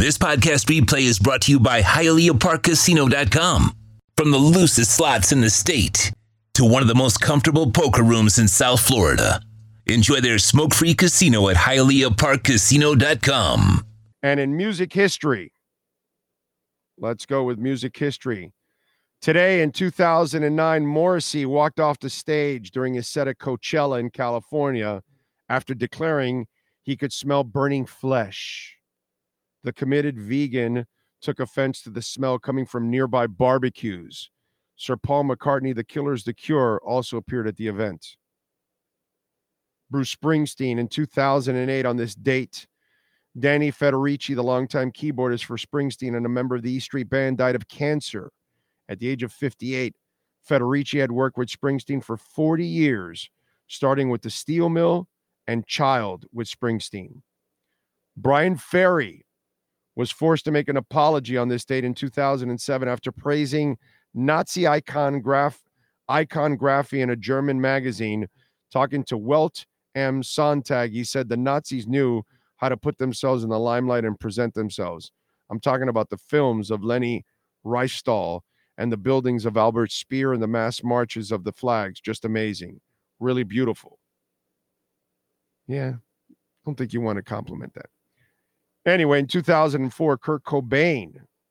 This podcast replay is brought to you by HialeahParkCasino.com. From the loosest slots in the state to one of the most comfortable poker rooms in South Florida. Enjoy their smoke-free casino at HialeahParkCasino.com. And in music history, let's go with music history. Today in 2009, Morrissey walked off the stage during his set at Coachella in California after declaring he could smell burning flesh. The committed vegan took offense to the smell coming from nearby barbecues. Sir Paul McCartney, The Killers' The Cure, also appeared at the event. Bruce Springsteen in 2008 on this date. Danny Federici, the longtime keyboardist for Springsteen and a member of the E Street Band, died of cancer at the age of 58. Federici had worked with Springsteen for 40 years, starting with the Steel Mill and Child with Springsteen. Brian Ferry was forced to make an apology on this date in 2007 after praising Nazi iconography in a German magazine. Talking to Welt am Sonntag, he said the Nazis knew how to put themselves in the limelight and present themselves. I'm talking about the films of Leni Riefenstahl and the buildings of Albert Speer and the mass marches of the flags. Just amazing. Really beautiful. Yeah, I don't think you want to compliment that. Anyway, in 2004, Kurt Cobain,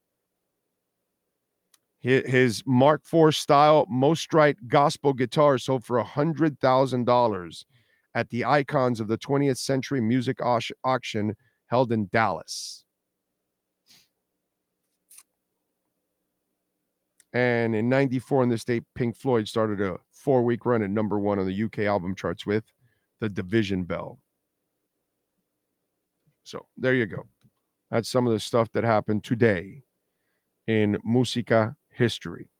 his Mark IV style Mostrite gospel guitar sold for $100,000 at the Icons of the 20th Century Music auction held in Dallas. And in 94, in this date, Pink Floyd started a 4-week run at number 1 on the UK album charts with The Division Bell. So there you go. That's some of the stuff that happened today in Musica history.